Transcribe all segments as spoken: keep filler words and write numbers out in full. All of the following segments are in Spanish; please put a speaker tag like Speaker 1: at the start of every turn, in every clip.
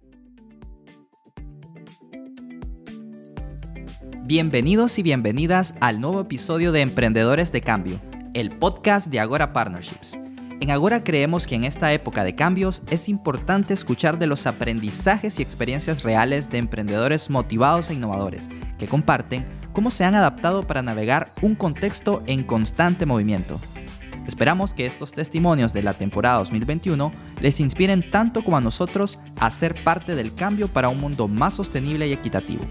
Speaker 1: Bienvenidos y bienvenidas al nuevo episodio de Emprendedores de Cambio, el podcast de Agora Partnerships. En Agora creemos que en esta época de cambios es importante escuchar de los aprendizajes y experiencias reales de emprendedores motivados e innovadores que comparten cómo se han adaptado para navegar un contexto en constante movimiento. Esperamos que estos testimonios de la temporada dos mil veintiuno les inspiren tanto como a nosotros a ser parte del cambio para un mundo más sostenible y equitativo.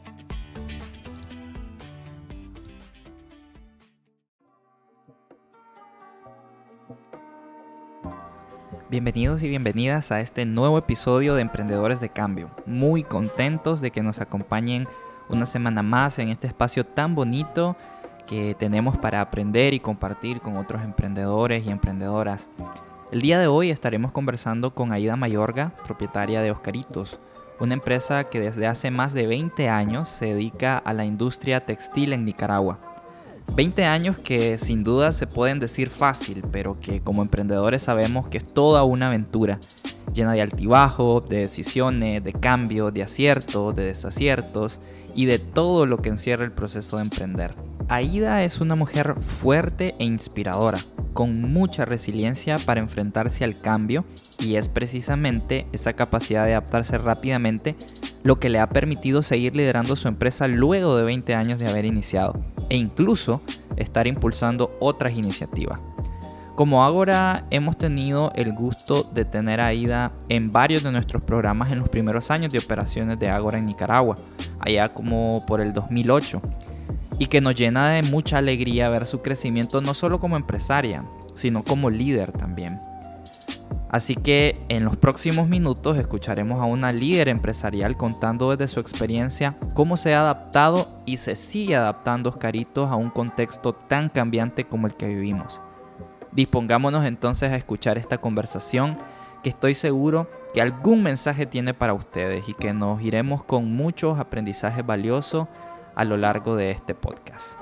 Speaker 1: Bienvenidos y bienvenidas a este nuevo episodio de Emprendedores de Cambio. Muy contentos de que nos acompañen una semana más en este espacio tan bonito que tenemos para aprender y compartir con otros emprendedores y emprendedoras. El día de hoy estaremos conversando con Aida Mayorga, propietaria de Oscaritos, una empresa que desde hace más de veinte años se dedica a la industria textil en Nicaragua. veinte años que sin duda se pueden decir fácil, pero que como emprendedores sabemos que es toda una aventura, llena de altibajos, de decisiones, de cambios, de aciertos, de desaciertos y de todo lo que encierra el proceso de emprender. Aida es una mujer fuerte e inspiradora, con mucha resiliencia para enfrentarse al cambio, y es precisamente esa capacidad de adaptarse rápidamente lo que le ha permitido seguir liderando su empresa luego de veinte años de haber iniciado, e incluso estar impulsando otras iniciativas. Como Agora hemos tenido el gusto de tener a Aida en varios de nuestros programas en los primeros años de operaciones de Agora en Nicaragua, allá como por el dos mil ocho, y que nos llena de mucha alegría ver su crecimiento no solo como empresaria, sino como líder también. Así que en los próximos minutos escucharemos a una líder empresarial contando desde su experiencia cómo se ha adaptado y se sigue adaptando Oscaritos a un contexto tan cambiante como el que vivimos. Dispongámonos entonces a escuchar esta conversación, que estoy seguro que algún mensaje tiene para ustedes y que nos iremos con muchos aprendizajes valiosos a lo largo de este podcast.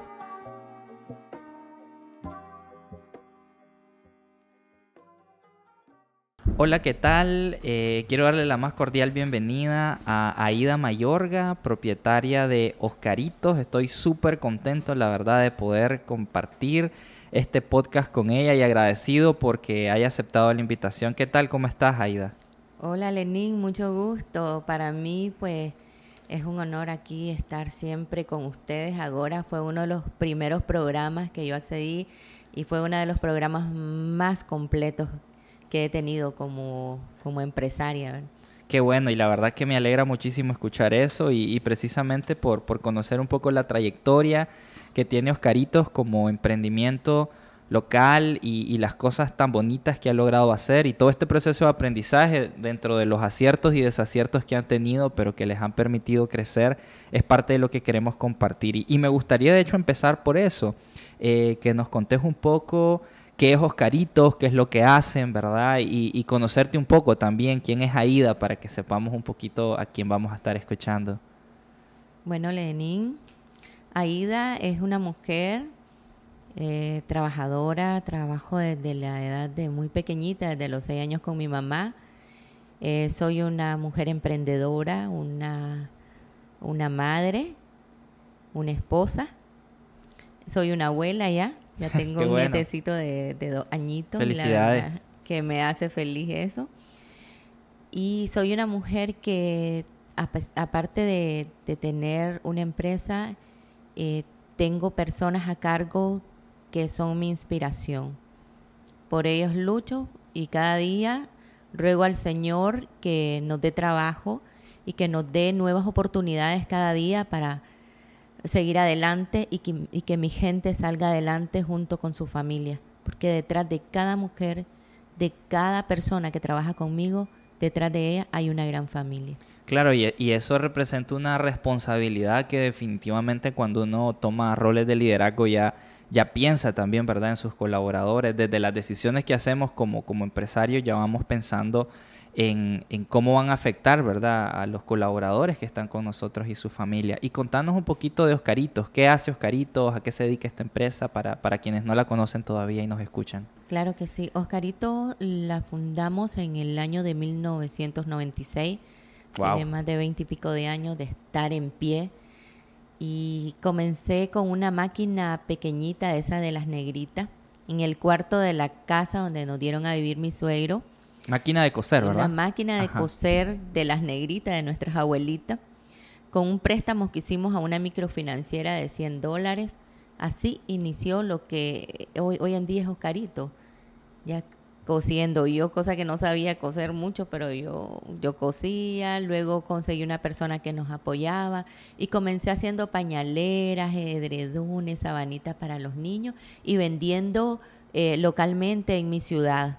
Speaker 1: Hola, ¿qué tal? Eh, quiero darle la más cordial bienvenida a Aida Mayorga, propietaria de Oscaritos. Estoy súper contento, la verdad, de poder compartir este podcast con ella y agradecido porque haya aceptado la invitación. ¿Qué tal? ¿Cómo estás, Aida?
Speaker 2: Hola, Lenín, mucho gusto. Para mí, pues, es un honor aquí estar siempre con ustedes. Agora fue uno de los primeros programas que yo accedí y fue uno de los programas más completos que he tenido como, como empresaria, ¿verdad?
Speaker 1: Qué bueno, y la verdad que me alegra muchísimo escuchar eso y, y precisamente por, por conocer un poco la trayectoria que tiene Oscaritos como emprendimiento local y, y las cosas tan bonitas que ha logrado hacer y todo este proceso de aprendizaje dentro de los aciertos y desaciertos que han tenido, pero que les han permitido crecer, es parte de lo que queremos compartir. Y, y me gustaría de hecho empezar por eso, eh, que nos contes un poco qué es Oscaritos, qué es lo que hacen, ¿verdad? Y, y conocerte un poco también quién es Aida para que sepamos un poquito a quién vamos a estar escuchando.
Speaker 2: Bueno, Lenín, Aida es una mujer eh, trabajadora, trabajo desde la edad de muy pequeñita, desde los seis años con mi mamá. Eh, soy una mujer emprendedora, una, una madre, una esposa. Soy una abuela ya, ya tengo un
Speaker 1: bueno.
Speaker 2: nietecito de, de dos añitos.
Speaker 1: Felicidades.
Speaker 2: La verdad que me hace feliz eso. Y soy una mujer que, aparte de, de tener una empresa, eh, tengo personas a cargo que son mi inspiración. Por ellos lucho y cada día ruego al Señor que nos dé trabajo y que nos dé nuevas oportunidades cada día para seguir adelante y que, y que mi gente salga adelante junto con su familia. Porque detrás de cada mujer, de cada persona que trabaja conmigo, detrás de ella hay una gran familia.
Speaker 1: Claro, y, y eso representa una responsabilidad que definitivamente cuando uno toma roles de liderazgo ya, ya piensa también, ¿verdad?, en sus colaboradores. Desde las decisiones que hacemos como, como empresarios ya vamos pensando en, en cómo van a afectar, ¿verdad?, a los colaboradores que están con nosotros y su familia. Y contanos un poquito de Oscaritos. ¿Qué hace Oscaritos? ¿A qué se dedica esta empresa? Para, para quienes no la conocen todavía y nos escuchan.
Speaker 2: Claro que sí. Oscaritos la fundamos en el año de mil novecientos noventa y seis.
Speaker 1: Wow.
Speaker 2: Tiene más de veinte y pico de años de estar en pie. Y comencé con una máquina pequeñita, esa de las negritas, en el cuarto de la casa donde nos dieron a vivir mi suegro.
Speaker 1: Máquina de coser, ¿verdad?
Speaker 2: Una máquina de
Speaker 1: Ajá.
Speaker 2: coser de las negritas, de nuestras abuelitas, con un préstamo que hicimos a una microfinanciera de cien dólares. Así inició lo que hoy, hoy en día es Oscarito, ya cosiendo yo, cosa que no sabía coser mucho, pero yo, yo cosía, luego conseguí una persona que nos apoyaba y comencé haciendo pañaleras, edredones, sabanitas para los niños y vendiendo eh, localmente en mi ciudad.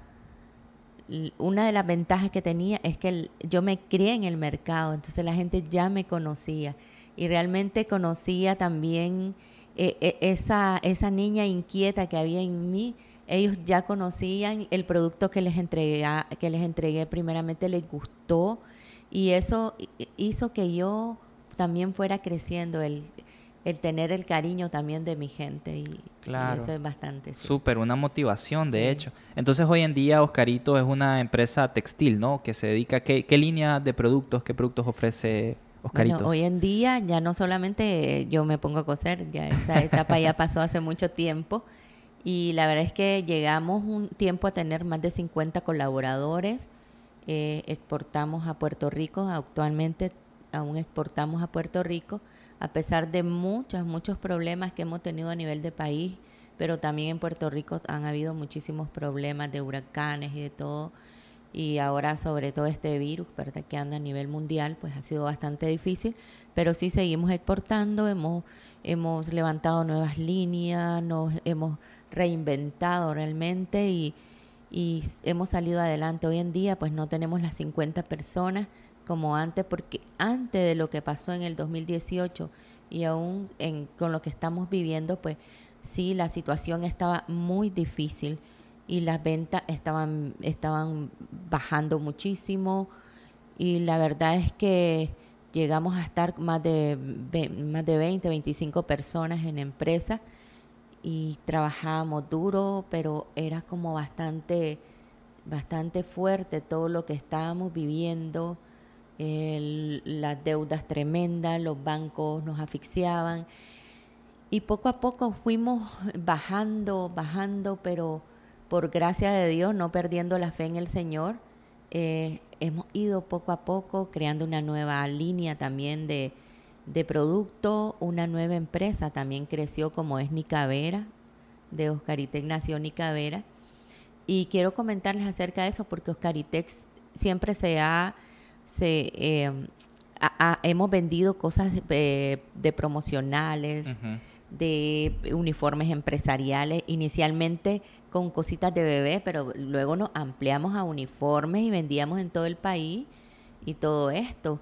Speaker 2: Una de las ventajas que tenía es que el, yo me crié en el mercado, entonces la gente ya me conocía y realmente conocía también eh, eh, esa, esa niña inquieta que había en mí. Ellos ya conocían el producto que les entregué, que les entregué primeramente, les gustó y eso hizo que yo también fuera creciendo, el, el tener el cariño también de mi gente y,
Speaker 1: Claro.
Speaker 2: y eso es bastante. Sí.
Speaker 1: Súper, una motivación, de
Speaker 2: Sí.
Speaker 1: hecho. Entonces, hoy en día, Oscarito es una empresa textil, ¿no? Que se dedica a qué, qué línea de productos, qué productos ofrece Oscarito.
Speaker 2: Bueno, hoy en día ya no solamente yo me pongo a coser, ya esa etapa ya pasó hace mucho tiempo. Y la verdad es que llegamos un tiempo a tener más de cincuenta colaboradores. Eh, exportamos a Puerto Rico, actualmente aún exportamos a Puerto Rico, a pesar de muchos, muchos problemas que hemos tenido a nivel de país, pero también en Puerto Rico han habido muchísimos problemas de huracanes y de todo. Y ahora sobre todo este virus, ¿verdad?, que anda a nivel mundial, pues ha sido bastante difícil, pero sí seguimos exportando, hemos, hemos levantado nuevas líneas, nos hemos reinventado realmente y, y hemos salido adelante. Hoy en día pues no tenemos las cincuenta personas como antes, porque antes de lo que pasó en el dos mil dieciocho y aún en, con lo que estamos viviendo, pues sí, la situación estaba muy difícil y las ventas estaban, estaban bajando muchísimo y la verdad es que llegamos a estar más de, más de veinte, veinticinco personas en empresa y trabajábamos duro, pero era como bastante, bastante fuerte todo lo que estábamos viviendo, el, las deudas tremendas, los bancos nos asfixiaban y poco a poco fuimos bajando, bajando, pero por gracia de Dios, no perdiendo la fe en el Señor, eh, hemos ido poco a poco creando una nueva línea también de, de producto, una nueva empresa también creció como es Nicavera, de Oscaritex nació Nicavera. Y quiero comentarles acerca de eso porque Oscaritex siempre se ha, se, eh, a, a, hemos vendido cosas de, de promocionales, uh-huh. de uniformes empresariales, inicialmente con cositas de bebé, pero luego nos ampliamos a uniformes y vendíamos en todo el país y todo esto.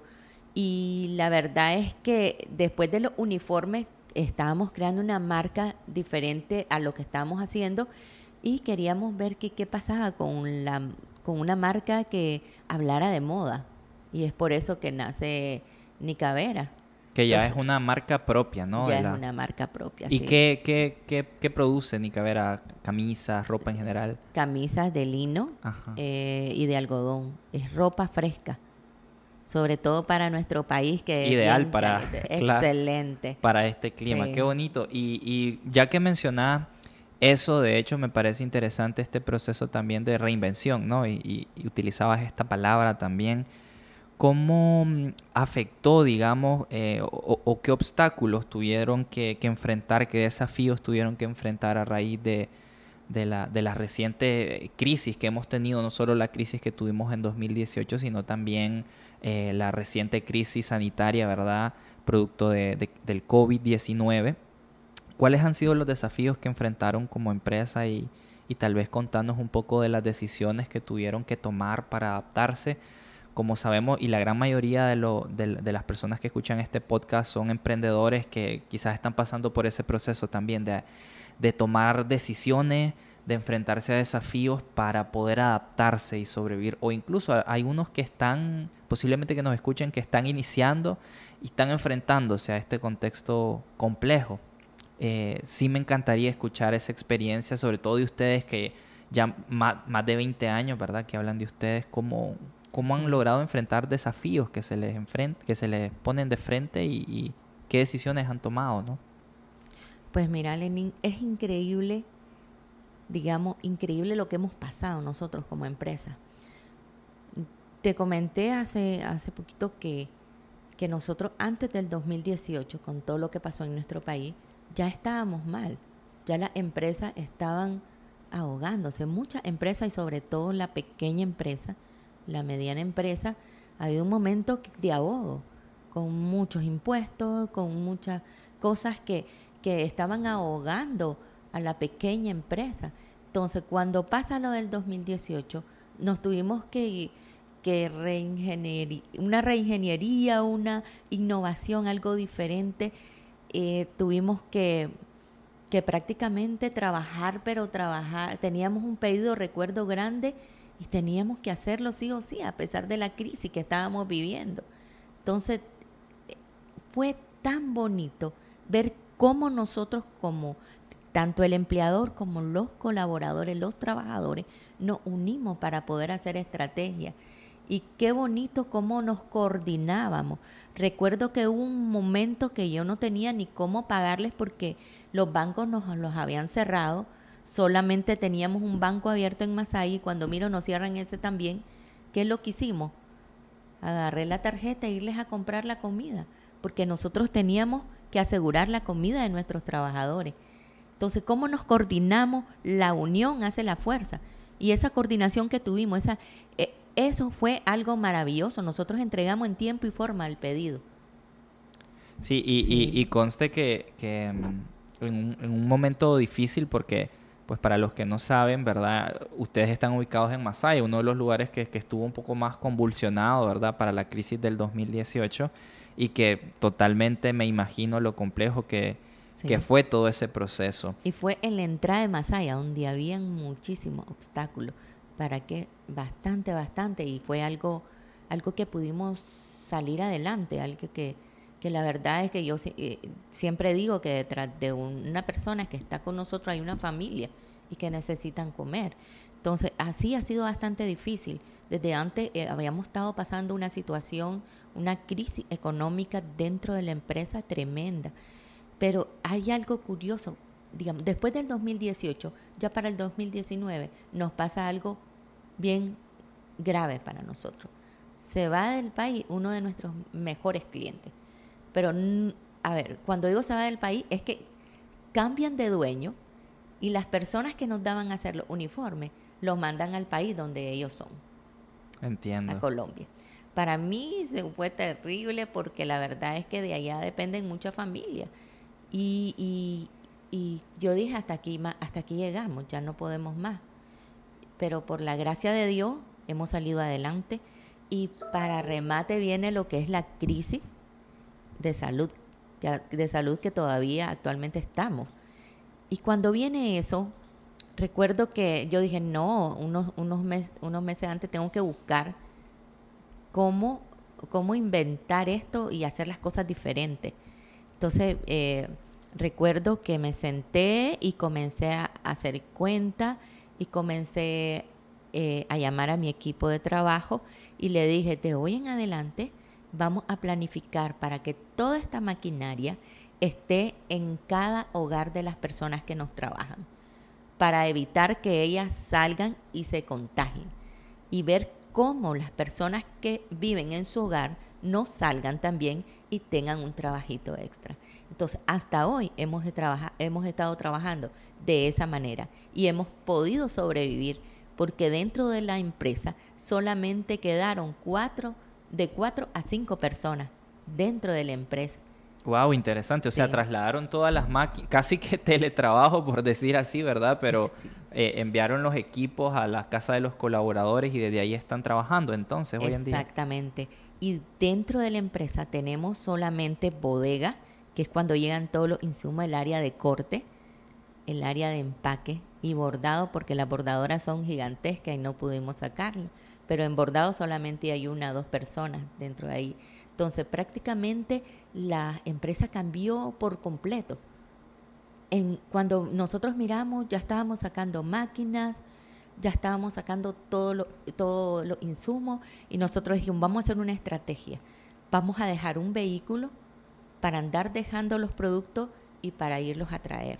Speaker 2: Y la verdad es que después de los uniformes estábamos creando una marca diferente a lo que estábamos haciendo y queríamos ver qué, qué pasaba con, la, con una marca que hablara de moda. Y es por eso que nace Nicavera.
Speaker 1: Que ya Entonces, es una marca propia, ¿no?
Speaker 2: Ya
Speaker 1: la...
Speaker 2: es una marca propia,
Speaker 1: ¿Y
Speaker 2: sí.
Speaker 1: qué, qué, qué, qué produce Nicavera? ¿Camisas, ropa en general?
Speaker 2: Camisas de lino eh, y de algodón. Es ropa fresca. Sobre todo para nuestro país, que
Speaker 1: ideal
Speaker 2: es bien
Speaker 1: para
Speaker 2: excelente
Speaker 1: claro, para este clima. Sí. Qué bonito. Y, y ya que mencionás eso, de hecho, me parece interesante este proceso también de reinvención, ¿no? Y, y, y utilizabas esta palabra también. ¿Cómo afectó, digamos, eh, o, o qué obstáculos tuvieron que, que enfrentar, qué desafíos tuvieron que enfrentar a raíz de, de, la, de la reciente crisis que hemos tenido? No solo la crisis que tuvimos en dos mil dieciocho, sino también eh, la reciente crisis sanitaria, ¿verdad?, producto de, de, del COVID diecinueve. ¿Cuáles han sido los desafíos que enfrentaron como empresa y, y tal vez contarnos un poco de las decisiones que tuvieron que tomar para adaptarse? Como sabemos, y la gran mayoría de, lo, de, de las personas que escuchan este podcast son emprendedores que quizás están pasando por ese proceso también de, de tomar decisiones, de enfrentarse a desafíos para poder adaptarse y sobrevivir. O incluso hay unos que están, posiblemente que nos escuchen, que están iniciando y están enfrentándose a este contexto complejo. Eh, sí me encantaría escuchar esa experiencia, sobre todo de ustedes que ya más, más de veinte años, ¿verdad?, que hablan de ustedes, cómo... ¿Cómo
Speaker 2: Sí.
Speaker 1: han logrado enfrentar desafíos que se les, enfrent que se les ponen de frente y, y qué decisiones han tomado, ¿no?
Speaker 2: Pues mira, Lenin, es increíble, digamos, increíble lo que hemos pasado nosotros como empresa. Te comenté hace, hace poquito que, que nosotros antes del dos mil dieciocho, con todo lo que pasó en nuestro país, ya estábamos mal. Ya las empresas estaban ahogándose. Muchas empresas y sobre todo la pequeña empresa, la mediana empresa, ha habido un momento de ahogo, con muchos impuestos, con muchas cosas que, que estaban ahogando a la pequeña empresa. Entonces, cuando pasa lo del dos mil dieciocho, nos tuvimos que, que reingeniería, una reingeniería, una innovación, algo diferente. Eh, tuvimos que, que prácticamente trabajar, pero trabajar, teníamos un pedido, recuerdo, grande y teníamos que hacerlo sí o sí, a pesar de la crisis que estábamos viviendo. Entonces, fue tan bonito ver cómo nosotros, como tanto el empleador como los colaboradores, los trabajadores, nos unimos para poder hacer estrategias. Y qué bonito cómo nos coordinábamos. Recuerdo que hubo un momento que yo no tenía ni cómo pagarles porque los bancos nos los habían cerrado. Solamente teníamos un banco abierto en Masaya y cuando miro nos cierran ese también. ¿Qué es lo que hicimos? Agarré la tarjeta e irles a comprar la comida, porque nosotros teníamos que asegurar la comida de nuestros trabajadores. Entonces, ¿cómo nos coordinamos? La unión hace la fuerza. Y esa coordinación que tuvimos, esa, eh, eso fue algo maravilloso. Nosotros entregamos en tiempo y forma el pedido.
Speaker 1: Sí, y,
Speaker 2: Sí.
Speaker 1: y, y conste que, que mm, en, un, en un momento difícil, porque pues para los que no saben, ¿verdad? Ustedes están ubicados en Masaya, uno de los lugares que, que estuvo un poco más convulsionado, ¿verdad? Para la crisis del dos mil dieciocho y que totalmente me imagino lo complejo que,
Speaker 2: Sí.
Speaker 1: que fue todo ese proceso.
Speaker 2: Y fue en la entrada de Masaya, donde habían muchísimos obstáculos. Para que bastante, bastante. Y fue algo, algo que pudimos salir adelante, algo que, que la verdad es que yo eh, siempre digo que detrás de una persona que está con nosotros hay una familia y que necesitan comer. Entonces, así ha sido bastante difícil. Desde antes eh, habíamos estado pasando una situación, una crisis económica dentro de la empresa tremenda. Pero hay algo curioso, digamos, después del dos mil dieciocho, ya para el dos mil diecinueve, nos pasa algo bien grave para nosotros. Se va del país uno de nuestros mejores clientes. Pero, a ver, cuando digo se va del país, es que cambian de dueño y las personas que nos daban a hacer los uniformes los mandan al país donde ellos son.
Speaker 1: Entiendo.
Speaker 2: A Colombia. Para mí se fue terrible porque la verdad es que de allá dependen muchas familias. Y, y, y yo dije, hasta aquí, hasta aquí llegamos, ya no podemos más. Pero por la gracia de Dios hemos salido adelante y para remate viene lo que es la crisis de salud, de salud que todavía actualmente estamos. Y cuando viene eso, recuerdo que yo dije, no, unos, unos, mes, unos meses antes tengo que buscar cómo, cómo inventar esto y hacer las cosas diferentes. Entonces, eh, recuerdo que me senté y comencé a hacer cuenta y comencé eh, a llamar a mi equipo de trabajo y le dije, de hoy en adelante vamos a planificar para que toda esta maquinaria esté en cada hogar de las personas que nos trabajan, para evitar que ellas salgan y se contagien y ver cómo las personas que viven en su hogar no salgan también y tengan un trabajito extra. Entonces, hasta hoy hemos, trabaja, hemos estado trabajando de esa manera y hemos podido sobrevivir porque dentro de la empresa solamente quedaron cuatro, de cuatro a cinco personas dentro de la empresa.
Speaker 1: Wow, interesante. O
Speaker 2: Sí.
Speaker 1: sea, trasladaron todas las máquinas, casi que teletrabajo, por decir así, ¿verdad? Pero
Speaker 2: Sí.
Speaker 1: eh, enviaron los equipos a la casa de los colaboradores y desde ahí están trabajando entonces hoy en día.
Speaker 2: Exactamente. Y dentro de la empresa tenemos solamente bodega, que es cuando llegan todos los insumos, el área de corte, el área de empaque y bordado, porque las bordadoras son gigantescas y no pudimos sacarlo. Pero en bordado solamente hay una o dos personas dentro de ahí. Entonces, prácticamente la empresa cambió por completo. En, cuando nosotros miramos, ya estábamos sacando máquinas, ya estábamos sacando todos los todo lo insumos y nosotros dijimos, vamos a hacer una estrategia. Vamos a dejar un vehículo para andar dejando los productos y para irlos a traer.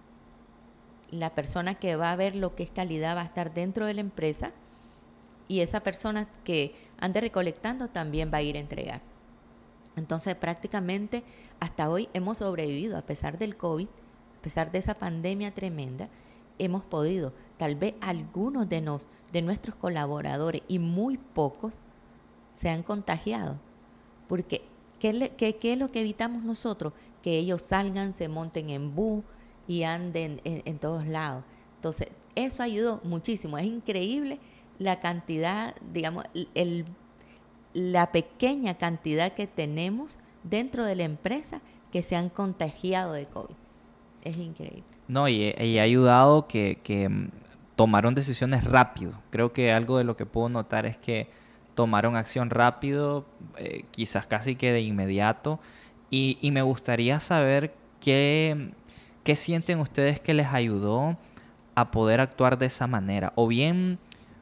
Speaker 2: La persona que va a ver lo que es calidad va a estar dentro de la empresa y esa persona que ande recolectando también va a ir a entregar. Entonces, prácticamente hasta hoy hemos sobrevivido a pesar del COVID, a pesar de esa pandemia tremenda, hemos podido. Tal vez algunos de, nos, de nuestros colaboradores y muy pocos se han contagiado. Porque, ¿qué, le, qué, ¿qué es lo que evitamos nosotros? Que ellos salgan, se monten en bus y anden en, en todos lados. Entonces, eso ayudó muchísimo. Es increíble la cantidad, digamos, el la pequeña cantidad que tenemos dentro de la empresa que se han contagiado de COVID. Es increíble.
Speaker 1: No, y, y ha ayudado que, que tomaron decisiones rápido. Creo que algo de lo que puedo notar es que tomaron acción rápido, eh, quizás casi que de inmediato. Y, y me gustaría saber qué, qué sienten ustedes que les ayudó a poder actuar de esa manera. O bien,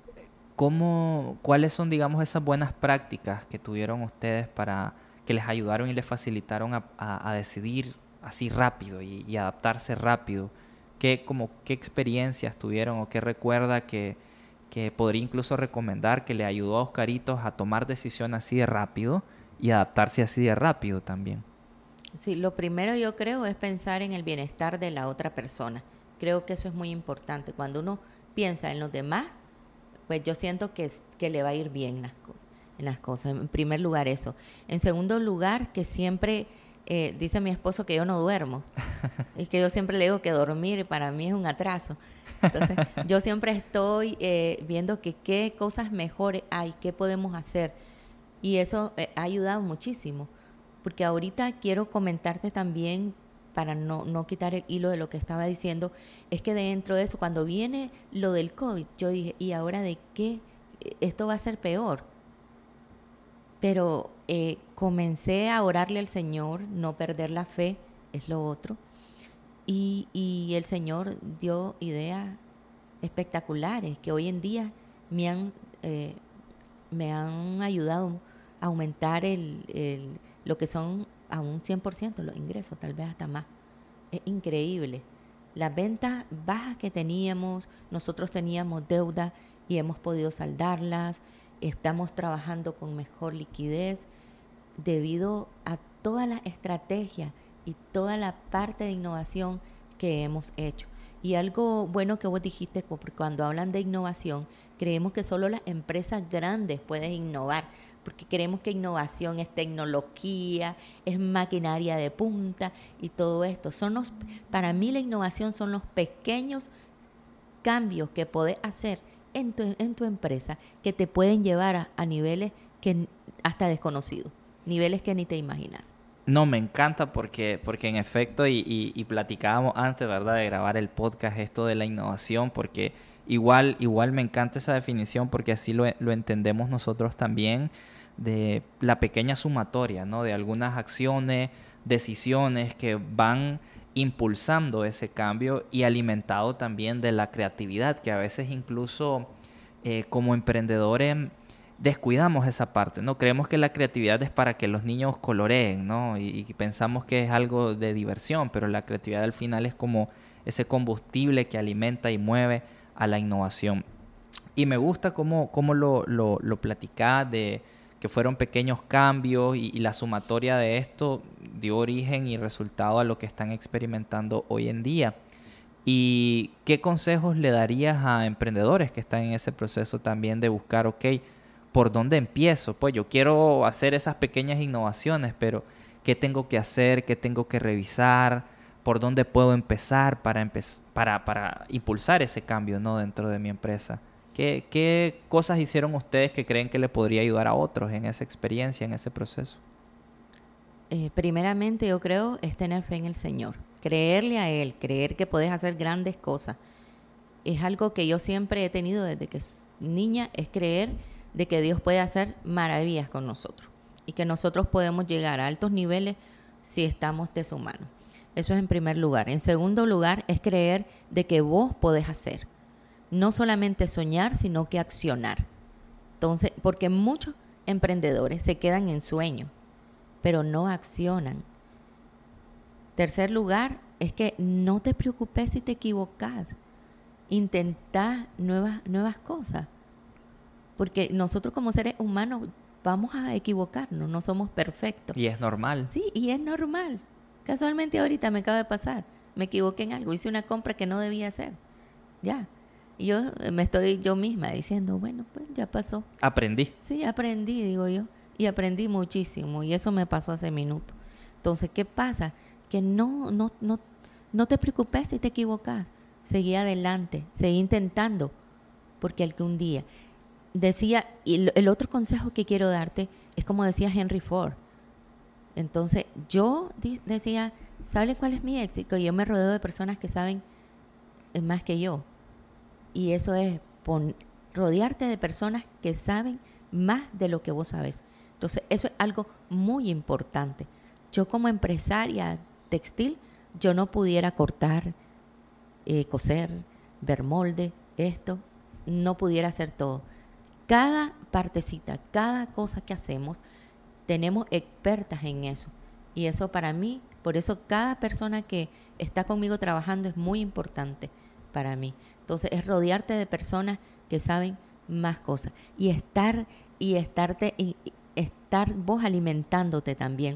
Speaker 1: ¿cómo, ¿cuáles son, digamos, esas buenas prácticas que tuvieron ustedes para que les ayudaron y les facilitaron a, a, a decidir así rápido y, y adaptarse rápido? ¿Qué, como, ¿Qué experiencias tuvieron o qué recuerda que, que podría incluso recomendar que le ayudó a Oscaritos a tomar decisiones así de rápido y adaptarse así de rápido también?
Speaker 2: Sí, lo primero yo creo es pensar en el bienestar de la otra persona. Creo que eso es muy importante. Cuando uno piensa en los demás, pues yo siento que, que le va a ir bien las cosas, en las cosas. En primer lugar eso. En segundo lugar, que siempre, eh, dice mi esposo que yo no duermo. Es que yo siempre le digo que dormir para mí es un atraso. Entonces, yo siempre estoy eh, viendo que qué cosas mejores hay, qué podemos hacer. Y eso eh, ha ayudado muchísimo. Porque ahorita quiero comentarte también, para no, no quitar el hilo de lo que estaba diciendo, es que dentro de eso, cuando viene lo del COVID, yo dije, ¿y ahora de qué? Esto va a ser peor. Pero eh, comencé a orarle al Señor, no perder la fe, es lo otro. Y, y el Señor dio ideas espectaculares que hoy en día me han, eh, me han ayudado a aumentar el, el, lo que son a un cien por ciento los ingresos, tal vez hasta más. Es increíble. Las ventas bajas que teníamos, nosotros teníamos deuda y hemos podido saldarlas. Estamos trabajando con mejor liquidez debido a todas las estrategias y toda la parte de innovación que hemos hecho. Y algo bueno que vos dijiste, porque cuando hablan de innovación, creemos que solo las empresas grandes pueden innovar, porque creemos que innovación es tecnología, es maquinaria de punta y todo esto. Son los, para mí la innovación son los pequeños cambios que podés hacer en tu, en tu empresa que te pueden llevar a, a niveles que hasta desconocidos, niveles que ni te imaginas.
Speaker 1: No, me encanta porque, porque en efecto, y, y, y platicábamos antes, ¿verdad?, de grabar el podcast, esto de la innovación, porque igual, igual me encanta esa definición porque así lo, lo entendemos nosotros también, de la pequeña sumatoria, ¿no?, de algunas acciones, decisiones que van impulsando ese cambio y alimentado también de la creatividad, que a veces incluso eh, como emprendedores descuidamos esa parte, ¿no? Creemos que la creatividad es para que los niños coloreen, ¿no? Y, y pensamos que es algo de diversión, pero la creatividad al final es como ese combustible que alimenta y mueve a la innovación. Y me gusta cómo, cómo lo, lo, lo platicás de que fueron pequeños cambios y, y la sumatoria de esto dio origen y resultado a lo que están experimentando hoy en día. ¿Y qué consejos le darías a emprendedores que están en ese proceso también de buscar, ok, ¿por dónde empiezo? Pues yo quiero hacer esas pequeñas innovaciones, pero ¿qué tengo que hacer? ¿Qué tengo que revisar? ¿Por dónde puedo empezar para, empe- para, para impulsar ese cambio, ¿no?, dentro de mi empresa? ¿Qué, ¿Qué cosas hicieron ustedes que creen que le podría ayudar a otros en esa experiencia, en ese proceso?
Speaker 2: Eh, primeramente, yo creo, es tener fe en el Señor. Creerle a Él, creer que podés hacer grandes cosas. Es algo que yo siempre he tenido desde que es niña, es creer de que Dios puede hacer maravillas con nosotros y que nosotros podemos llegar a altos niveles si estamos de su mano. Eso es en primer lugar. En segundo lugar, es creer de que vos podés hacer. no solamente soñar, sino que accionar. Entonces, porque muchos emprendedores se quedan en sueño, pero no accionan. Tercer lugar, es que no te preocupes si te equivocas. Intentá nuevas, nuevas cosas. Porque nosotros como seres humanos vamos a equivocarnos, no somos perfectos.
Speaker 1: Y es normal.
Speaker 2: Sí, y es normal. Casualmente ahorita me acaba de pasar. Me equivoqué en algo, hice una compra que no debía hacer. Ya. Y yo me estoy yo misma diciendo, bueno, pues ya pasó.
Speaker 1: Aprendí.
Speaker 2: Sí, aprendí, digo yo. Y aprendí muchísimo. Y eso me pasó hace minutos. Entonces, ¿qué pasa? Que no, no, no, no te preocupes si te equivocas. Seguí adelante, seguí intentando. Porque el que un día decía, y el otro consejo que quiero darte es como decía Henry Ford. Entonces, yo di- decía, ¿sabes cuál es mi éxito? Yo me rodeo de personas que saben más que yo. Y eso es pon, rodearte de personas que saben más de lo que vos sabes. Entonces, eso es algo muy importante. Yo como empresaria textil, yo no pudiera cortar, eh, coser, ver molde, esto, no pudiera hacer todo. Cada partecita, cada cosa que hacemos, tenemos expertas en eso. Y eso para mí, por eso cada persona que está conmigo trabajando es muy importante para mí. Entonces, es rodearte de personas que saben más cosas y estar y estarte y, y estar vos alimentándote también.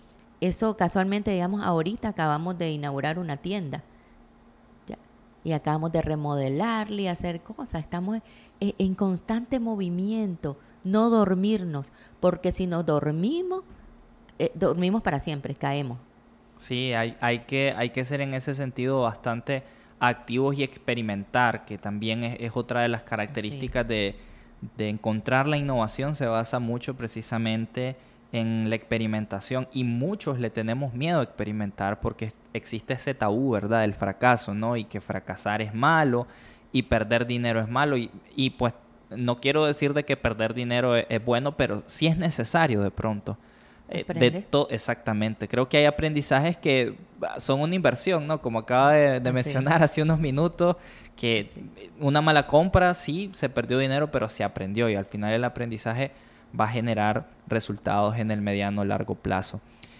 Speaker 2: Eso casualmente, digamos, ahorita acabamos de inaugurar una tienda, ¿ya? Y acabamos de remodelarla y hacer cosas. Estamos en, en constante movimiento, no dormirnos, porque si nos dormimos, eh, dormimos para siempre, caemos.
Speaker 1: Sí, hay, hay que, hay que ser en ese sentido bastante activos y experimentar, que también es, es otra de las características
Speaker 2: Sí.
Speaker 1: de, de encontrar la innovación. Se basa mucho precisamente en la experimentación y muchos le tenemos miedo a experimentar porque existe ese tabú, ¿verdad? Del fracaso, ¿no? Y que fracasar es malo y perder dinero es malo y, y pues no quiero decir de que perder dinero es, es bueno, pero sí es necesario de pronto. Eh, de
Speaker 2: Aprende.
Speaker 1: to- exactamente. Creo que hay aprendizajes que ah, son una inversión, ¿no? Como acaba de, de
Speaker 2: Así.
Speaker 1: mencionar hace unos minutos, que
Speaker 2: Sí.
Speaker 1: una mala compra, sí, se perdió dinero, pero se aprendió y al final el aprendizaje va a generar resultados en el mediano largo plazo.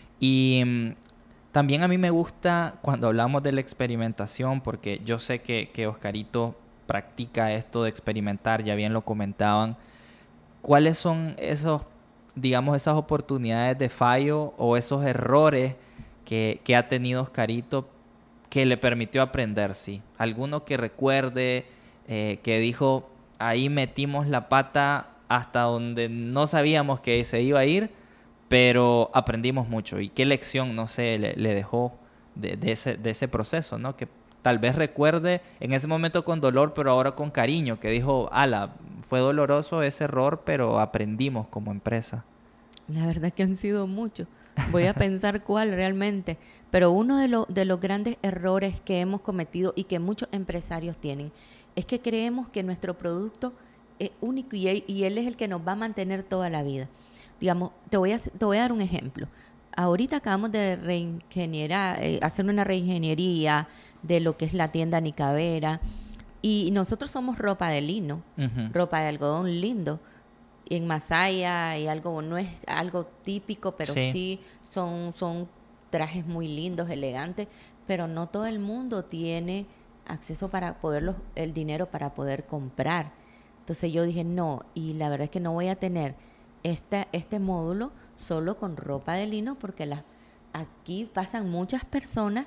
Speaker 1: Y mm, también a mí me gusta cuando hablamos de la experimentación, porque yo sé que, que Oscarito practica esto de experimentar, ya bien lo comentaban. ¿Cuáles son esos, digamos, esas oportunidades de fallo o esos errores que, que ha tenido Oscarito que le permitió aprender? Sí, alguno que recuerde, eh, que dijo, ahí metimos la pata hasta donde no sabíamos que se iba a ir, pero aprendimos mucho. ¿Y qué lección, no sé, le, le dejó de, de, ese, de ese proceso, ¿no? Que tal vez recuerde en ese momento con dolor, pero ahora con cariño, que dijo, ala, fue doloroso ese error, pero aprendimos como empresa.
Speaker 2: La verdad que han sido muchos. Voy a pensar cuál realmente. Pero uno de, lo- de los grandes errores que hemos cometido y que muchos empresarios tienen es que creemos que nuestro producto es único y él, y él es el que nos va a mantener toda la vida. Digamos, te voy a, hacer- te voy a dar un ejemplo. Ahorita acabamos de reingenierar, eh, hacer una reingeniería de lo que es la tienda Nicavera y nosotros somos ropa de lino,
Speaker 1: Ujú.
Speaker 2: ropa de algodón lindo en Masaya y algo, no es algo típico, pero
Speaker 1: Sí.
Speaker 2: sí son, son trajes muy lindos, elegantes, pero no todo el mundo tiene acceso para poderlos, el dinero para poder comprar. Entonces yo dije, no, y la verdad es que no voy a tener esta, este módulo solo con ropa de lino porque las, aquí pasan muchas personas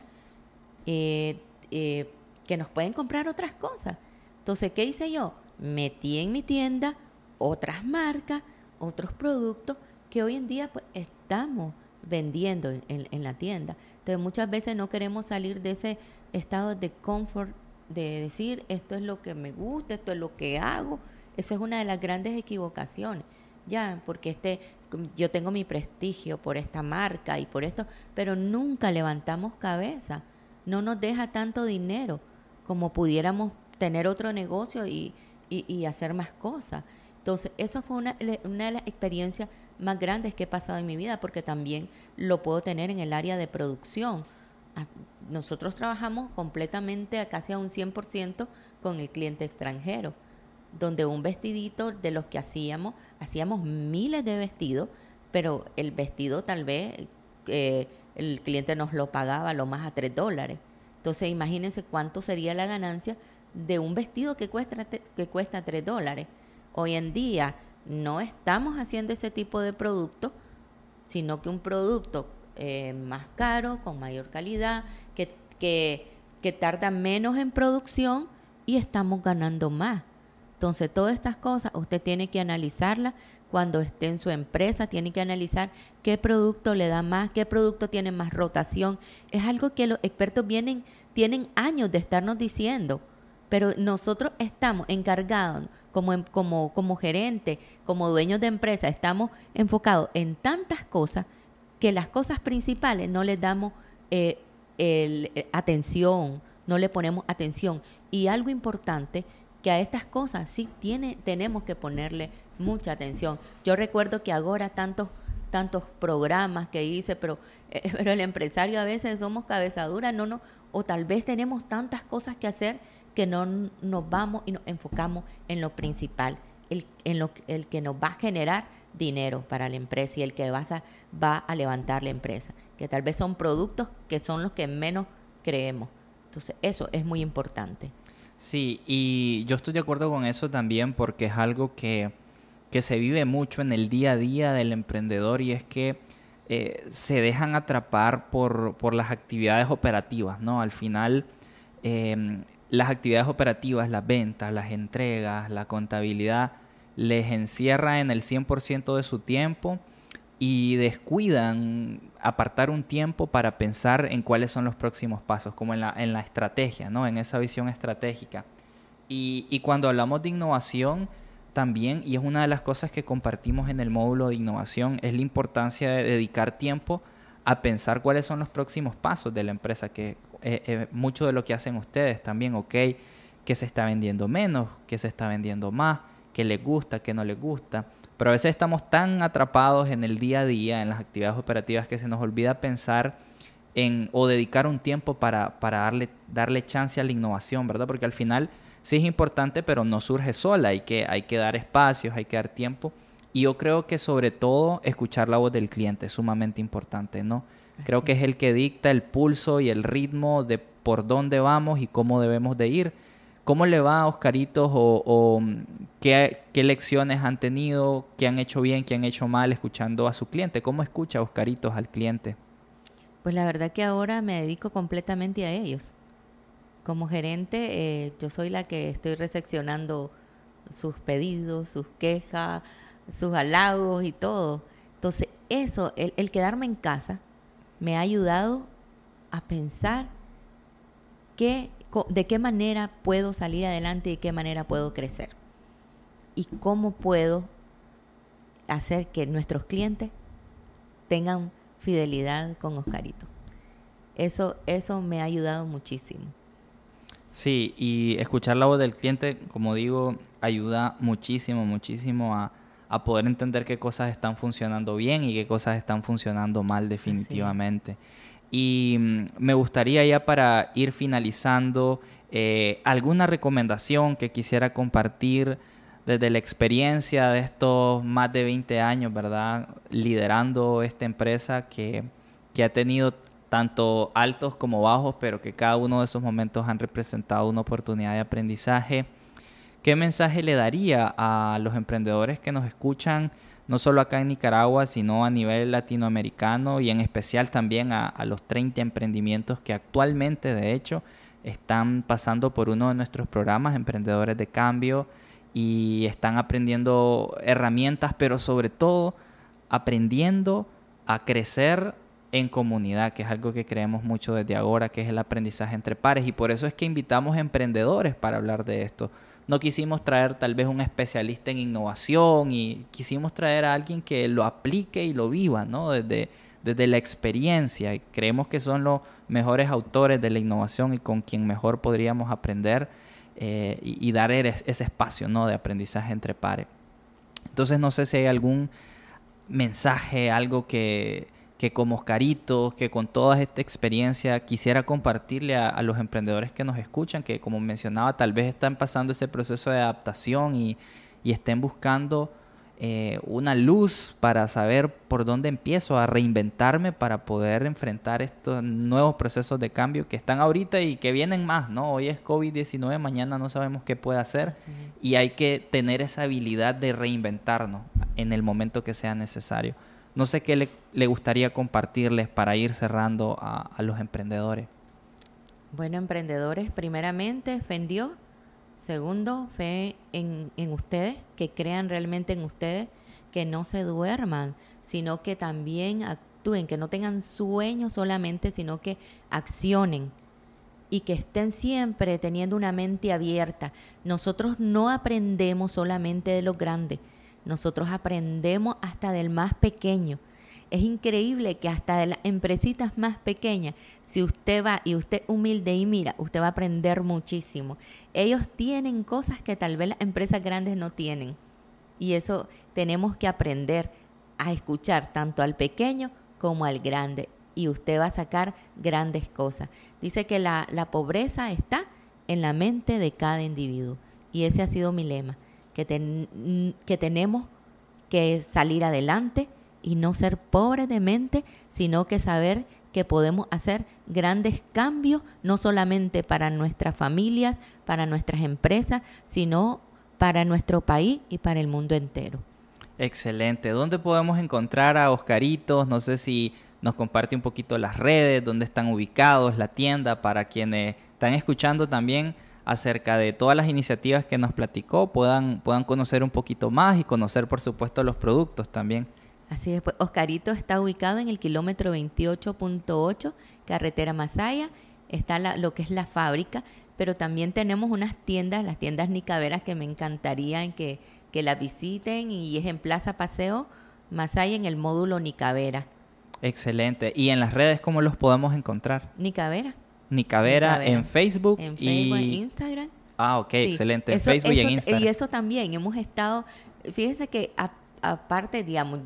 Speaker 2: eh, eh, que nos pueden comprar otras cosas. Entonces, ¿qué hice yo? Metí en mi tienda otras marcas, otros productos que hoy en día pues estamos vendiendo en, en- en la tienda. Entonces, muchas veces no queremos salir de ese estado de confort, de decir, esto es lo que me gusta, esto es lo que hago. Esa es una de las grandes equivocaciones. Ya, porque este, yo tengo mi prestigio por esta marca y por esto, pero nunca levantamos cabeza. No nos deja tanto dinero como pudiéramos tener otro negocio y, y, y hacer más cosas. Entonces, eso fue una, le- una de las experiencias más grandes que he pasado en mi vida, porque también lo puedo tener en el área de producción. nosotros trabajamos completamente a casi a un cien por ciento con el cliente extranjero, donde un vestidito de los que hacíamos, hacíamos miles de vestidos, pero el vestido tal vez eh, el cliente nos lo pagaba lo más a tres dólares. Entonces imagínense cuánto sería la ganancia de un vestido que cuesta, que cuesta tres dólares. Hoy en día no estamos haciendo ese tipo de producto, sino que un producto eh, más caro, con mayor calidad, que, que, que tarda menos en producción y estamos ganando más. Entonces, todas estas cosas usted tiene que analizarlas cuando esté en su empresa, tiene que analizar qué producto le da más, qué producto tiene más rotación. Es algo que los expertos vienen, tienen años de estarnos diciendo, pero nosotros estamos encargados como, como, como gerente, como dueños de empresa, estamos enfocados en tantas cosas que las cosas principales no les damos eh, el, eh, atención, no le ponemos atención. Y algo importante, que a estas cosas sí tiene, tenemos que ponerle mucha atención. Yo recuerdo que ahora tantos, tantos programas que hice, pero, eh, pero el empresario a veces somos cabezaduras, no, no, o tal vez tenemos tantas cosas que hacer que no nos vamos y nos enfocamos en lo principal, el, en lo el que nos va a generar dinero para la empresa y el que va a, va a levantar la empresa, que tal vez son productos que son los que menos creemos. Entonces, eso es muy importante.
Speaker 1: Sí, y yo estoy de acuerdo con eso también porque es algo que, que se vive mucho en el día a día del emprendedor y es que eh, se dejan atrapar por, por las actividades operativas, ¿no? Al final, eh, las actividades operativas, las ventas, las entregas, la contabilidad, les encierra en el cien por ciento de su tiempo y descuidan apartar un tiempo para pensar en cuáles son los próximos pasos, como en la, en la estrategia, ¿no? En esa visión estratégica. Y, y cuando hablamos de innovación también, y es una de las cosas que compartimos en el módulo de innovación, es la importancia de dedicar tiempo a pensar cuáles son los próximos pasos de la empresa, que es, es mucho de lo que hacen ustedes también, ok, que se está vendiendo menos, que se está vendiendo más, que les gusta, que no les gusta. Pero a veces estamos tan atrapados en el día a día, en las actividades operativas, que se nos olvida pensar en o dedicar un tiempo para, para darle, darle chance a la innovación, ¿verdad? Porque al final sí es importante, pero no surge sola. Hay que, hay que dar espacios, hay que dar tiempo. Y yo creo que sobre todo escuchar la voz del cliente es sumamente importante, ¿no? Así. Creo que es el que dicta el pulso y el ritmo de por dónde vamos y cómo debemos de ir. ¿Cómo le va a Oscaritos o, o qué, qué lecciones han tenido, qué han hecho bien, qué han hecho mal escuchando a su cliente? ¿Cómo escucha Oscaritos al cliente?
Speaker 2: Pues la verdad que ahora me dedico completamente a ellos. Como gerente, eh, yo soy la que estoy recepcionando sus pedidos, sus quejas, sus halagos y todo. Entonces, eso, el, el quedarme en casa, me ha ayudado a pensar que de qué manera puedo salir adelante y de qué manera puedo crecer. Y cómo puedo hacer que nuestros clientes tengan fidelidad con Oscarito. Eso, eso me ha ayudado muchísimo.
Speaker 1: Sí, y escuchar la voz del cliente, como digo, ayuda muchísimo, muchísimo a, a poder entender qué cosas están funcionando bien y qué cosas están funcionando mal definitivamente. Sí. Y me gustaría ya para ir finalizando, eh, alguna recomendación que quisiera compartir desde la experiencia de estos más de veinte años, ¿verdad? Liderando esta empresa que, que ha tenido tanto altos como bajos, pero que cada uno de esos momentos han representado una oportunidad de aprendizaje. ¿Qué mensaje le daría a los emprendedores que nos escuchan, no solo acá en Nicaragua, sino a nivel latinoamericano y en especial también a, a los treinta emprendimientos que actualmente, de hecho, están pasando por uno de nuestros programas, Emprendedores de Cambio, y están aprendiendo herramientas, pero sobre todo aprendiendo a crecer en comunidad, que es algo que creemos mucho desde ahora, que es el aprendizaje entre pares, y por eso es que invitamos a emprendedores para hablar de esto. No quisimos traer tal vez un especialista en innovación y quisimos traer a alguien que lo aplique y lo viva, ¿no? Desde, desde la experiencia. Y creemos que son los mejores autores de la innovación y con quien mejor podríamos aprender eh, y, y dar ese espacio, ¿no? De aprendizaje entre pares. Entonces no sé si hay algún mensaje, algo que, que como Oscarito, que con toda esta experiencia quisiera compartirle a, a los emprendedores que nos escuchan, que como mencionaba, tal vez están pasando ese proceso de adaptación y, y estén buscando eh, una luz para saber por dónde empiezo a reinventarme para poder enfrentar estos nuevos procesos de cambio que están ahorita y que vienen más, ¿no? Hoy es COVID diecinueve, mañana no sabemos qué puede hacer y hay que tener esa habilidad de reinventarnos en el momento que sea necesario. No sé qué le, le gustaría compartirles para ir cerrando a, a los emprendedores.
Speaker 2: Bueno, emprendedores, primeramente, fe en Dios. Segundo, fe en, en ustedes, que crean realmente en ustedes, que no se duerman, sino que también actúen, que no tengan sueños solamente, sino que accionen y que estén siempre teniendo una mente abierta. Nosotros no aprendemos solamente de los grandes, nosotros aprendemos hasta del más pequeño. Es increíble que hasta de las empresitas más pequeñas, si usted va y usted es humilde y mira, usted va a aprender muchísimo. Ellos tienen cosas que tal vez las empresas grandes no tienen. Y eso tenemos que aprender a escuchar tanto al pequeño como al grande. Y usted va a sacar grandes cosas. Dice que la, la pobreza está en la mente de cada individuo. Y ese ha sido mi lema. Que, ten, que tenemos que salir adelante y no ser pobres de mente, sino que saber que podemos hacer grandes cambios, no solamente para nuestras familias, para nuestras empresas, sino para nuestro país y para el mundo entero.
Speaker 1: Excelente. ¿Dónde podemos encontrar a Oscarito? No sé si nos comparte un poquito las redes, dónde están ubicados, la tienda, para quienes están escuchando también acerca de todas las iniciativas que nos platicó, puedan, puedan conocer un poquito más y conocer, por supuesto, los productos también.
Speaker 2: Así es, pues Oscarito está ubicado en el kilómetro veintiocho punto ocho, carretera Masaya, está la, lo que es la fábrica, pero también tenemos unas tiendas, las tiendas Nicaveras, que me encantaría que, que las visiten, y es en Plaza Paseo Masaya, en el módulo Nicavera.
Speaker 1: Excelente. ¿Y en las redes cómo los podemos encontrar?
Speaker 2: Nicavera.
Speaker 1: Nicavera, Nicavera. En Facebook.
Speaker 2: En Facebook,
Speaker 1: y...
Speaker 2: en Instagram.
Speaker 1: Ah, ok, sí. Excelente. En
Speaker 2: eso,
Speaker 1: Facebook
Speaker 2: eso,
Speaker 1: y en Instagram.
Speaker 2: Y eso también, hemos estado, fíjense que a, aparte, digamos,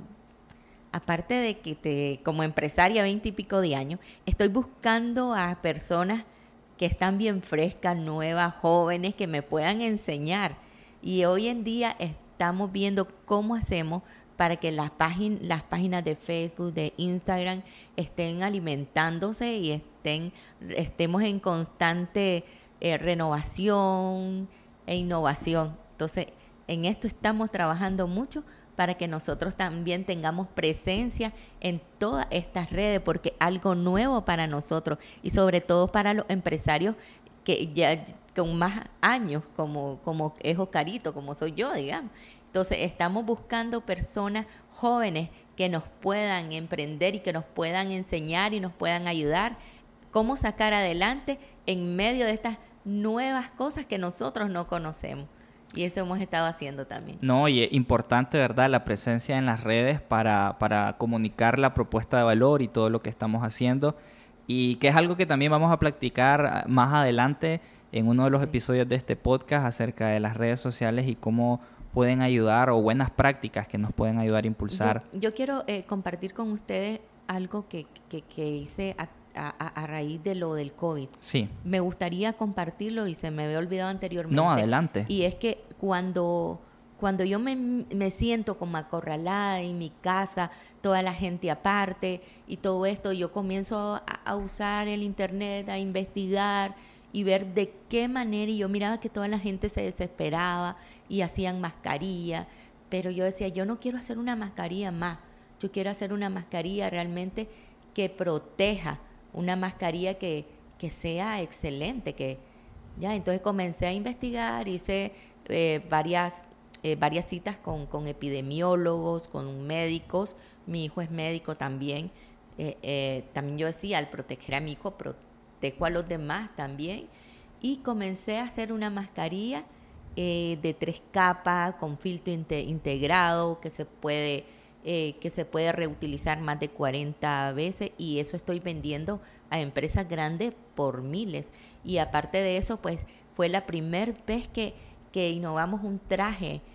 Speaker 2: aparte de que te, como empresaria, veinte y pico de años, estoy buscando a personas que están bien frescas, nuevas, jóvenes, que me puedan enseñar. Y hoy en día estamos viendo cómo hacemos para que las, págin- las páginas de Facebook, de Instagram, estén alimentándose y estén, estemos en constante eh, renovación e innovación. Entonces, en esto estamos trabajando mucho para que nosotros también tengamos presencia en todas estas redes, porque es algo nuevo para nosotros y sobre todo para los empresarios que ya con más años, como, como es Oscarito, como soy yo, digamos. Entonces, estamos buscando personas jóvenes que nos puedan emprender y que nos puedan enseñar y nos puedan ayudar cómo sacar adelante en medio de estas nuevas cosas que nosotros no conocemos. Y eso hemos estado haciendo también.
Speaker 1: No, y es importante, ¿verdad?, la presencia en las redes para, para comunicar la propuesta de valor y todo lo que estamos haciendo. Y que es algo que también vamos a platicar más adelante en uno de los sí. episodios de este podcast acerca de las redes sociales y cómo pueden ayudar, o buenas prácticas que nos pueden ayudar a impulsar.
Speaker 2: Yo, yo quiero eh, compartir con ustedes algo que, que, que hice a, a, a raíz de lo del COVID.
Speaker 1: Sí.
Speaker 2: Me gustaría compartirlo y se me había olvidado anteriormente.
Speaker 1: No, adelante.
Speaker 2: Y es que cuando, cuando yo me, me siento como acorralada en mi casa, toda la gente aparte y todo esto, yo comienzo a, a usar el internet, a investigar y ver de qué manera, y yo miraba que toda la gente se desesperaba y hacían mascarilla, pero yo decía, yo no quiero hacer una mascarilla más, yo quiero hacer una mascarilla realmente que proteja, una mascarilla que, que sea excelente, que ya, entonces comencé a investigar, hice eh, varias, eh, varias citas con, con epidemiólogos, con médicos, mi hijo es médico también, eh, eh, también yo decía, al proteger a mi hijo, protejo a los demás también, y comencé a hacer una mascarilla eh, de tres capas con filtro inte- integrado que se puede eh, que se puede reutilizar más de cuarenta veces, y eso estoy vendiendo a empresas grandes por miles. Y aparte de eso, pues fue la primera vez que, que innovamos un traje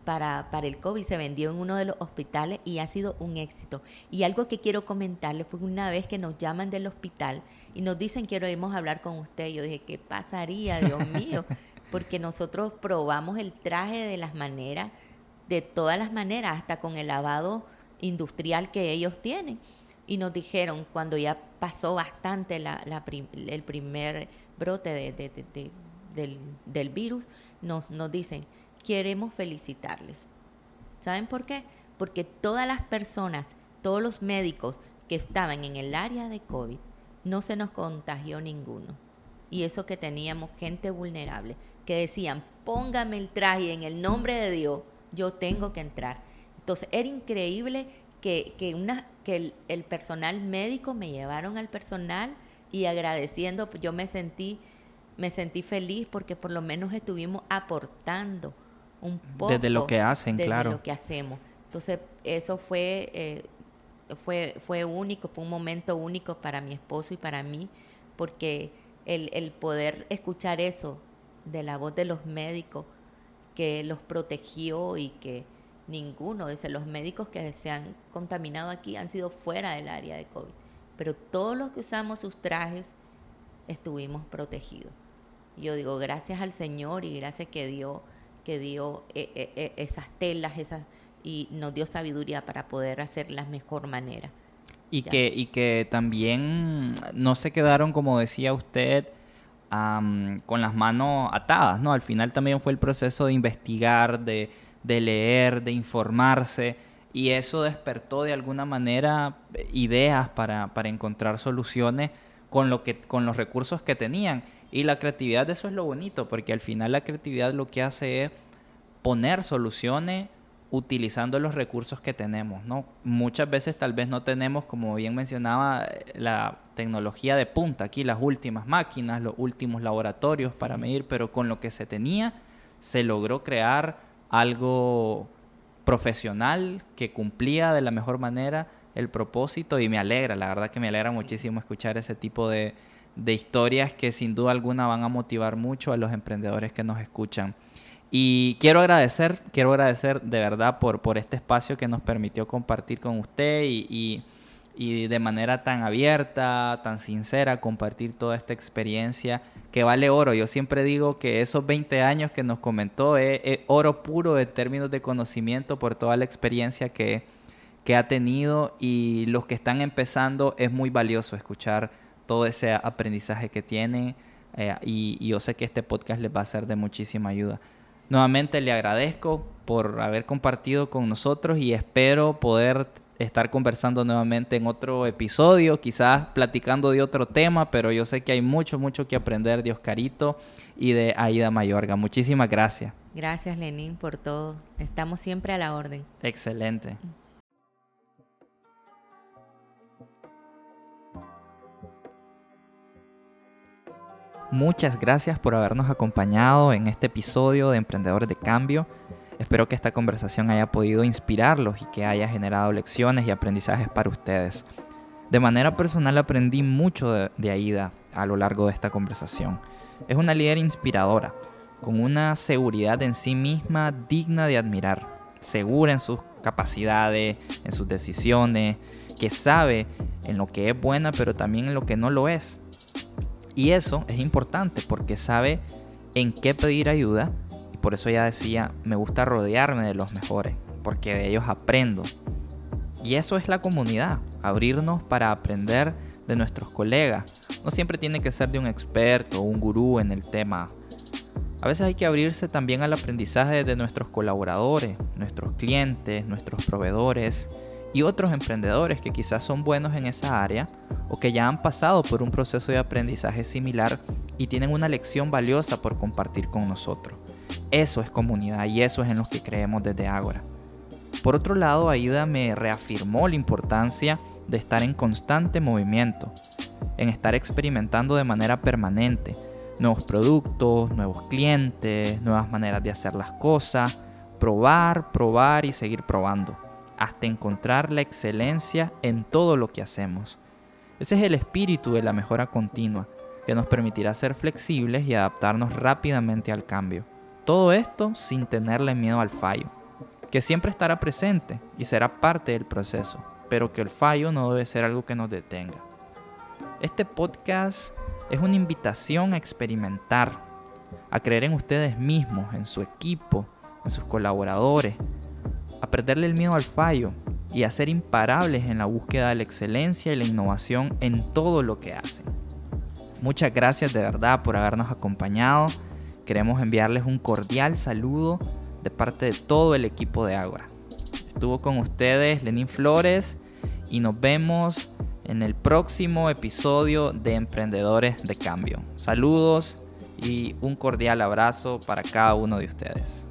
Speaker 2: para, para el COVID, se vendió en uno de los hospitales y ha sido un éxito. Y algo que quiero comentarles fue una vez que nos llaman del hospital y nos dicen, queremos hablar con usted. Yo dije, ¿qué pasaría, Dios mío? Porque nosotros probamos el traje de las maneras, de todas las maneras, hasta con el lavado industrial que ellos tienen. Y nos dijeron, cuando ya pasó bastante la, la prim, el primer brote de, de, de, de, del, del virus, nos, nos dicen, queremos felicitarles. ¿Saben por qué? Porque todas las personas, todos los médicos que estaban en el área de COVID, no se nos contagió ninguno. Y eso que teníamos gente vulnerable, que decían, póngame el traje en el nombre de Dios, yo tengo que entrar. Entonces, era increíble que, que, una, que el, el personal médico me llevaron al personal y agradeciendo, yo me sentí, me sentí feliz porque por lo menos estuvimos aportando un poco
Speaker 1: desde lo que hacen,
Speaker 2: desde
Speaker 1: claro.
Speaker 2: lo que hacemos. Entonces, eso fue, eh, fue, fue único, fue un momento único para mi esposo y para mí, porque el, el poder escuchar eso de la voz de los médicos que los protegió y que ninguno, dice, los médicos que se han contaminado aquí han sido fuera del área de COVID, pero todos los que usamos sus trajes estuvimos protegidos. Yo digo, gracias al Señor y gracias que dio, que dio eh, eh, esas telas esas, y nos dio sabiduría para poder hacerlas mejor manera.
Speaker 1: Y que, y que también no se quedaron, como decía usted, um, con las manos atadas, ¿no? Al final también fue el proceso de investigar, de, de leer, de informarse, y eso despertó de alguna manera ideas para, para encontrar soluciones con, lo que, con los recursos que tenían. Y la creatividad, de eso es lo bonito, porque al final la creatividad lo que hace es poner soluciones utilizando los recursos que tenemos, ¿no? Muchas veces tal vez no tenemos, como bien mencionaba, la tecnología de punta, aquí las últimas máquinas, los últimos laboratorios, sí, para medir, pero con lo que se tenía se logró crear algo profesional que cumplía de la mejor manera el propósito, y me alegra, la verdad que me alegra, sí, muchísimo escuchar ese tipo de, de historias que sin duda alguna van a motivar mucho a los emprendedores que nos escuchan. Y quiero agradecer, quiero agradecer de verdad por, por este espacio que nos permitió compartir con usted y, y, y de manera tan abierta, tan sincera, compartir toda esta experiencia que vale oro. Yo siempre digo que esos veinte años que nos comentó es, es oro puro en términos de conocimiento por toda la experiencia que, que ha tenido, y los que están empezando es muy valioso escuchar todo ese aprendizaje que tienen, eh, y, y yo sé que este podcast les va a ser de muchísima ayuda. Nuevamente le agradezco por haber compartido con nosotros y espero poder estar conversando nuevamente en otro episodio, quizás platicando de otro tema, pero yo sé que hay mucho, mucho que aprender de Oscarito y de Aida Mayorga. Muchísimas gracias.
Speaker 2: Gracias, Lenín, por todo. Estamos siempre a la orden.
Speaker 1: Excelente. Muchas gracias por habernos acompañado en este episodio de Emprendedores de Cambio. Espero que esta conversación haya podido inspirarlos y que haya generado lecciones y aprendizajes para ustedes. De manera personal aprendí mucho de, de Aida a lo largo de esta conversación. Es una líder inspiradora, con una seguridad en sí misma digna de admirar, segura en sus capacidades, en sus decisiones, que sabe en lo que es buena pero también en lo que no lo es. Y eso es importante porque sabe en qué pedir ayuda, y por eso ella decía, me gusta rodearme de los mejores, porque de ellos aprendo. Y eso es la comunidad, abrirnos para aprender de nuestros colegas. No siempre tiene que ser de un experto o un gurú en el tema. A veces hay que abrirse también al aprendizaje de nuestros colaboradores, nuestros clientes, nuestros proveedores y otros emprendedores que quizás son buenos en esa área o que ya han pasado por un proceso de aprendizaje similar y tienen una lección valiosa por compartir con nosotros. Eso es comunidad y eso es en lo que creemos desde Ágora. Por otro lado, Aida me reafirmó la importancia de estar en constante movimiento, en estar experimentando de manera permanente nuevos productos, nuevos clientes, nuevas maneras de hacer las cosas, probar, probar y seguir probando, hasta encontrar la excelencia en todo lo que hacemos. Ese es el espíritu de la mejora continua, que nos permitirá ser flexibles y adaptarnos rápidamente al cambio. Todo esto sin tenerle miedo al fallo, que siempre estará presente y será parte del proceso, pero que el fallo no debe ser algo que nos detenga. Este podcast es una invitación a experimentar, a creer en ustedes mismos, en su equipo, en sus colaboradores, a perderle el miedo al fallo y a ser imparables en la búsqueda de la excelencia y la innovación en todo lo que hacen. Muchas gracias de verdad por habernos acompañado. Queremos enviarles un cordial saludo de parte de todo el equipo de Ágora. Estuvo con ustedes Lenín Flores y nos vemos en el próximo episodio de Emprendedores de Cambio. Saludos y un cordial abrazo para cada uno de ustedes.